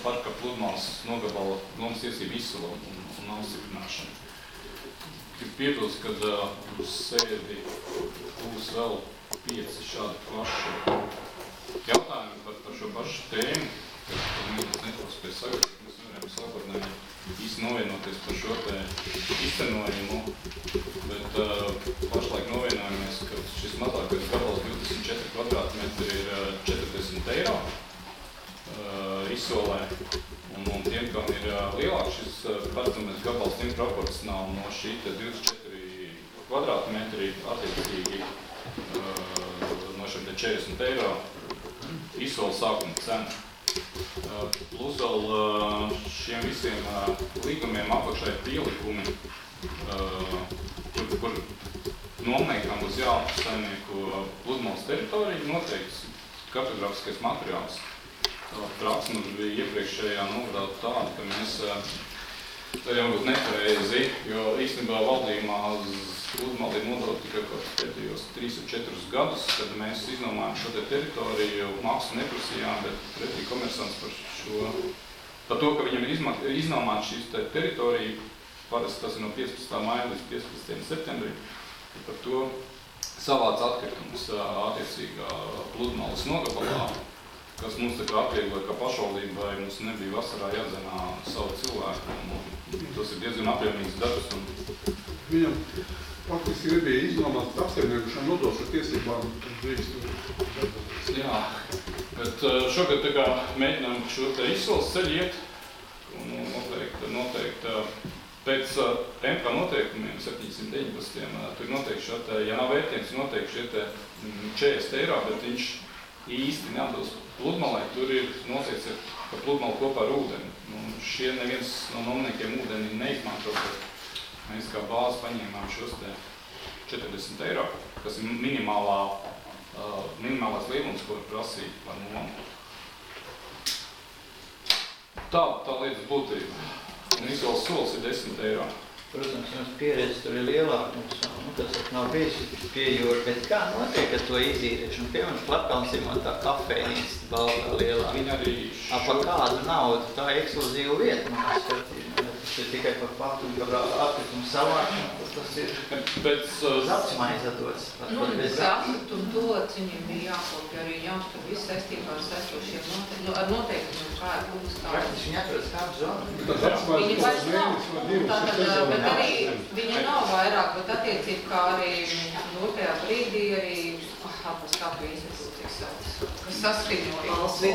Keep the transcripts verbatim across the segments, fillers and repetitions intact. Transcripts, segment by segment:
parka pludmales nogabala domas tiesību izsala un, un apstiprināšana. Gribu piebilst, ka uh, uz sēdi būs vēl pieci šādi plaši jautājumi par, par šo pašu tēmu, kas mēs netos pie sagatavot, mēs nevaram sākotnēji īsti novienoties par šo te izcenojumu, bet uh, pašlaik novienojamies, ka šis mazākais gabals divdesmit četri kvadrātmetri ir uh, četrdesmit eiro uh, izsolē, un, un tiem, kam ir uh, lielāks šis uh, paredzamais gabals, tiem proporcionāli no šī te divdesmit četri kvadrātmetri attiecīgi uh, no šiem te četrdesmit eiro izsola sākuma cena. Uh, plus vēl uh, šiem visiem uh, līgumiem apakšā ir pielikumi, uh, kur, kur nomniekam būs jāapus saimnieku uh, pludmales teritoriju, noteikts kartografiskais materiāls. Tā praksa mums bija iepriekšējā novadāta tāda, ka mēs uh, tā jau būtu nepareizi, jo īstenībā valdījumā pludmali ir nodota tikai pēdējos trīs vai četrus gadus, kad mēs iznomājam šo te teritoriju, maksu neprasījām, bet pretī komersants par šo, par to, ka viņam ir izma, iznomāt šīs te teritoriju, parasti tas ir no piecpadsmitā maija līdz piecpadsmitajam septembrim, par to savāc atkritumus attiecīgā pludmales nogabalā, kas mums tā kā atviegloja, ka pašvaldībai mums nebija vasarā jādzenā savu cilvēku, un tas ir diezgan apjomīgs darbs. Un... Viņam faktiski nebija iznomāt apsaimniekošanu nodošu tiesībām drīkstu. Jā, bet šogad tā kā mēģinām šo te izsoles ceļu iet, un noteikti, noteikti pēc M K noteikumiem septiņsimt deviņpadsmit tur noteikti šo te, ja nav vērtības, noteikti šie te četrdesmit eiro, bet viņš īsti neatbilst pludmalē, tur ir noteikts, ka pludmala kopā ar ūdeni. Nu, šie neviens no nomniekiem ūdeni neizmanto, bet mēs kā bāzi paņēmām šos te četrdesmit eiro, kas ir minimālā, uh, minimālās lielums, ko var prasīt par nomu. Tā, tā lietas būtība. Un izsoles solis ir desmit eiro. Protams, jums pieredze tur ir lielāka, nu, tas nav bijis pie jūra, bet kā notiek ar to izīrēšanu? Piemēram, Platkalns ir tā kafejnīca baltā lielā. Viņa arī... A, par kādu naudu? Tā ir ekskluzīva vieta, man skatīt. Tas ir tikai par faktu, ka atkritumu savākšanu, tas ir pēc zapcmaiz atdots. Nu, bez atkritumu dots, viņiem bija jākopja arī jāuztur viss saistībā ar sestošiem noteikti, ar noteikumiem, kā ir publiskā. Praktiski viņi atrodas kādu zonu. Viņi vairs nav, tātad, bet arī viņa nav vairāk, bet attiecīgi kā arī notajā brīdī arī, ah, atpas kā pie institūcijas sauc, kas saskaņo valsts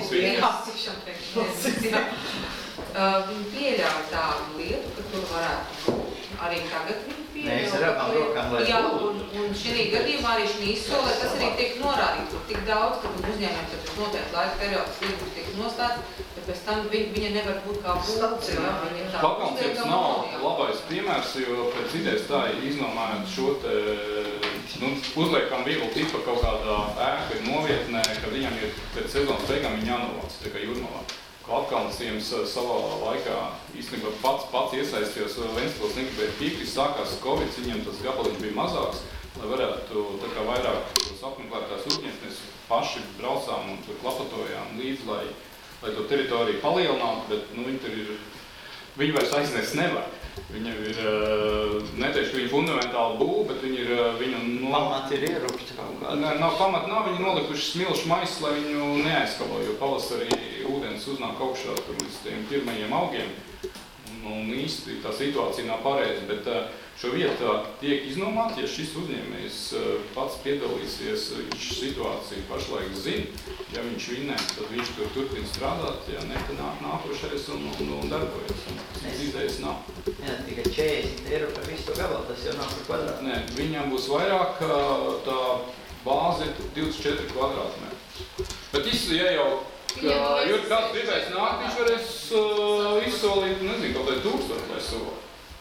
vienkārši. Uh, viņi pieļauj tādu lietu, ka tur varētu būt. Arī tagad viņi pieļauj. Mēs rāpām rokām, lai jā, un, un šī gadījumā arī šī izsolē, tas arī tiek norādīts, ka tik daudz, ka uzņēmējiem, ka tas noteikti laika periods līgums tiek nostāts, bet pēc tam viņi, viņa nevar būt kā būts. Pakalncības nav labais piemērs, jo pēc idejas tā iznomājot šo te, nu, uzliekam vieglu tipa kaut kādā ēka novietnē, ka viņam ir pēc sezonas beigām viņa jānovāc, tā kā Jūrmalā. Platkalns savā laikā īstenībā pats, pats iesaistījos Ventspils, negribēja piekrist, sākās Covid, viņiem tas gabaliņš bija mazāks, lai varētu tā kā vairāk tos apmeklētājs uzņemt. Mēs paši braucām un tur klapatojām līdz, lai, lai to teritoriju palielinātu, bet nu, viņi tur ir, viņi vairs aiznest nevar. Viņam ir, neteikšu, ka viņi fundamentāli būv, bet viņi ir, viņu... No... Pamati ir ierupti kaut kādā. Ne, nav pamati, nav viņi nolikuši smilšu maisus, lai viņu neaizskalo, jo pavasarī ūdens uznāk augšā tur līdz tiem pirmajiem augiem. Un, un īsti tā situācija nav pareiza, bet šo vietu tiek iznomāta, ja šis uzņēmējs pats piedalīsies, viņš situāciju pašlaik zina. Ja viņš vinē, tad viņš tur turpina strādāt, ja ne, tad nāk nākošais un, un, un darbojas. Un tas idejas nav. Jā, tikai četrdesmit eiro par visu to gabalu, tas jau nav par kvadrātu. Nē, viņam būs vairāk tā bāze divdesmit četri kvadrātmetri. Bet visu, ja jau, ka Jur kāds gribēs nākt, viņš varēs uh, izsolīt, nezinu, kaut kādu tūkstošu, lai soli.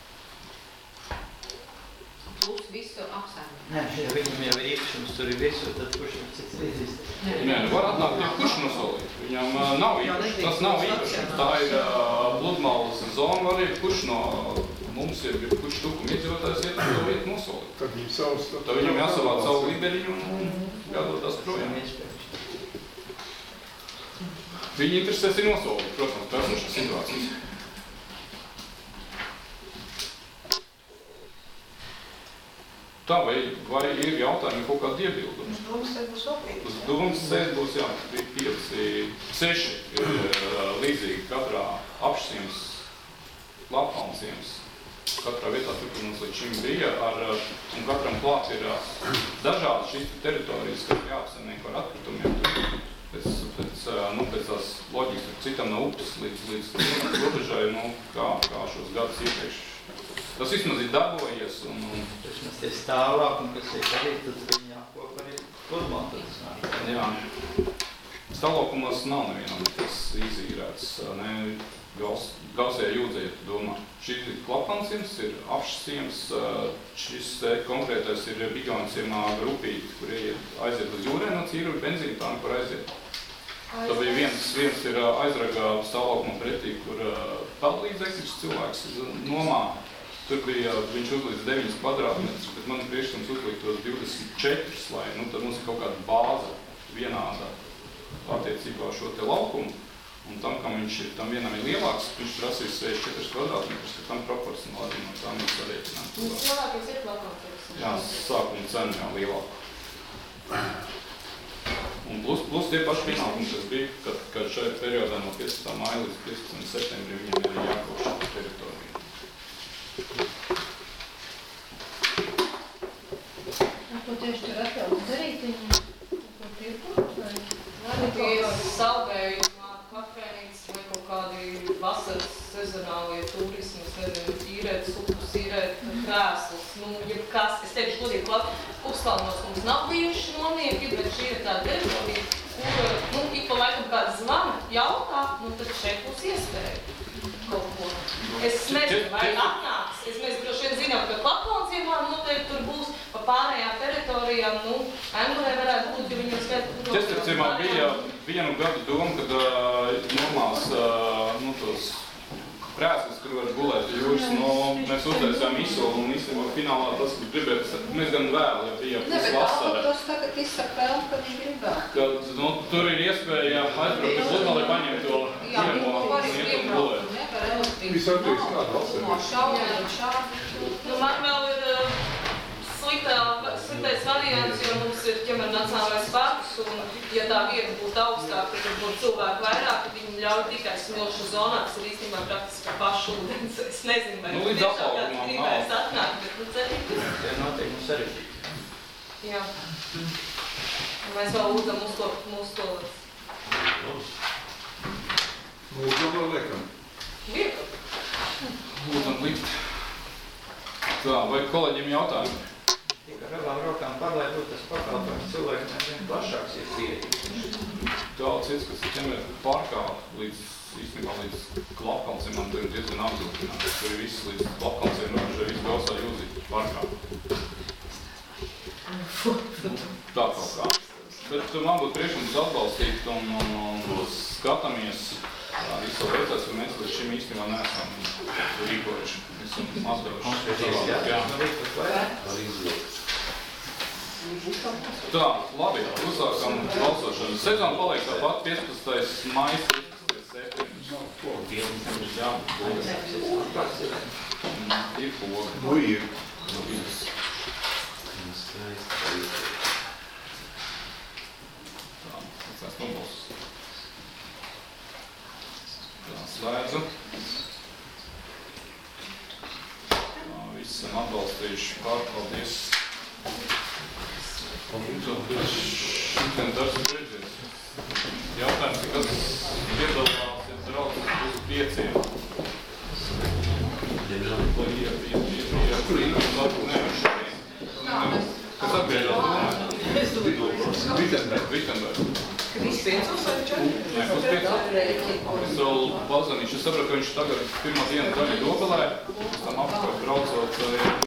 Plus visu apsaimnieku. Nē, ja viņam jau ir īpašums, tur ir visu, tad kurš ir cits līdzīs? Nē, nu var atnākt, ja kurš nosolīt. Viņam uh, nav īpašums, tas nav īpašums. Tā ir uh, pludmales zona, var ir kurš no mums ir, kurš tukuma iedzīvotājs iet to vietu nosolīt. Tad viņam savus... Tad viņam jāsavāc savu liberiņu un jādodās projām. Viņi interesēs ir nosolīt, protams, pēc mums Tā, vai, vai ir jautājumi kaut kādi iebildumi? Uz domas sēd būs vēl pieci. Uz domas sēd būs, jā, pieci, seši līdzīgi katrā apšsiems, lapkalnsiems. Katrā vietā, tur, kur mums līdz šim bija, ar, un katram klāt ir dažādas šīs teritorijas, kas jāapsaimnieko ar atkritumiem. Pēc, pēc, nu, pēc tās loģikas, citam no upes līdz, līdz robežai, nu, kā, kā šos gadus iepriekš. Tas vismaz ir darbojies un... un Vismaz tie stāvākumi, kas ir darīt, tad viņi jākop arī uzmantot. Jā. Stāvlaukumos nav nevienam, kas izīrēts, ne gaus, gausajā jūdzē, ja tu domā. Šis ir klapkansiems, ir apšsiems, šis konkrētais ir bigānsiemā grupīti, kur aiziet uz jūrē no Cīru benzīna, tā kur aiziet. Tā bija viens, viens ir aizragā stāvlaukuma pretī, kur peldlīdzekļus cilvēks nomā. Tur bija, viņš uzlīdz deviņas kvadrātmetrus, bet man priekšlikums uzlikt tos divdesmit četri, lai, nu, tad mums ir kaut kāda bāze vienāda attiecībā šo te laukumu. Un tam, kam viņš ir, tam vienam ir lielāks, viņš prasīs sešdesmit četri kvadrātmetrus, ka tam proporcionāli no tā mēs sarēķinām. Un lielākais ir plakāts. Jā, sākuma cena jā, lielāka. Un plus, plus tie paši pienākumi, kas bija, kad, kad šajā periodā no piecpadsmitā māja līdz piecpadsmitajam septembrim viņiem ir jākauš šī teritorija. Ko tieši tur atļauts darīt viņiem? Ko tirpot vai? Vai tie saldējumā, kafēnītes vai kaut kādi vasaras sezonālie turismi, es nezinu, īrēt supus, īrēt krēslus, nu, jebkas, es teikšu, godīgi klāt, Upskalnos mums nav bijuši nomnieki, bet šī ir tā teritorija, kur, nu, ik pa laikam kāds zvana, jautā, nu, tad šeit būs iespēja kaut ko. Es nezinu, vai atnāks, es mēs droši vien zinām, ka Klapkalnciemā noteikti tur būs pa pārējām teritorijām, nu, Engulē varētu būt, jo viņiem skait... Ķestarciemā bija vienu gadu doma, kad uh, normāls, uh, nu, tos krēslis, kur var gulēt jūras, no mēs uztaisījām izsolu un īstenībā finālā tas, kas gribētu, mēs gan vēl, ja bija Ne, bet vasara. tas tagad izsaka vēl, ka viņi gribētu. Kad, nu, tur ir iespēja aizbraukt uz Lutmali, paņemt to Jā, ķemo viņi var un iet un iebraukt, gulēt. nevar elektrības. Viss atkarīgs kāda valsts ir. No šaujām, šādi. Nu, man vēl ir uh, sliktā, sliktais variants, jo mums ir ķemera nacionālais parks, un ja tā vieta būtu augstāka, tad būtu cilvēku vairāk, tad viņi ļauj tikai smilšu zonā, kas ir īstenībā praktiski pašu ūdens. Es nezinu, vai Nu, līdz tiešām apaugumam kāds nav. gribēs atnākt, bet nu cerīgi. Tie noteikumi sarežģīti. Jā. Un mēs vēl lūdzam uz to, mūsu tolis. Lūdzam vēl liekam. Vieta. Lūdzam likt. Tā, vai kolēģiem jautājumi? Tik ar abām rokām par, lai būtu tas pakalpojums cilvēkiem, nezinu, plašāks ir pieejams. Daudz cits, kas ir ķemera parkā līdz, īstenībā līdz Klapkalnciemam, tur ir diezgan apdrukināts. Tur ir viss līdz Klapkalciemam, robežai viss gausā jūzīt parkā. Tā kaut kā. Bet man būtu priekšlikums atbalstīt un, un, un skatāmies visu veicās, ka mēs līdz šim īstenībā neesam rīkojuši. Esam atdevuši. Jā. Tā, labi, uzsākam balsošanu. Sezona paliek tāpat piecpadsmitais maijs, piecpadsmitais septembris. Jā, ir poga. Nu ir. Tā, tas esmu nobalsos. Tā, slēdzu. Tā, visi esam atbalstījuši par, paldies. Šitien darbs ir beidzies. Jautājums, kas piedalās, ja draugs būs pieciem. Lai ir, ir, ir, ir, kur ir, ne, šodien. Kas atgriežās domā? Vitenberg. Vitenberg. Piecos vai četri? Nē, puspiecos. Es vēl pazvanīšu, es sapratu, ka viņš tagad pirmā diena daļa Dobelē, pēc tam apkārt braucot,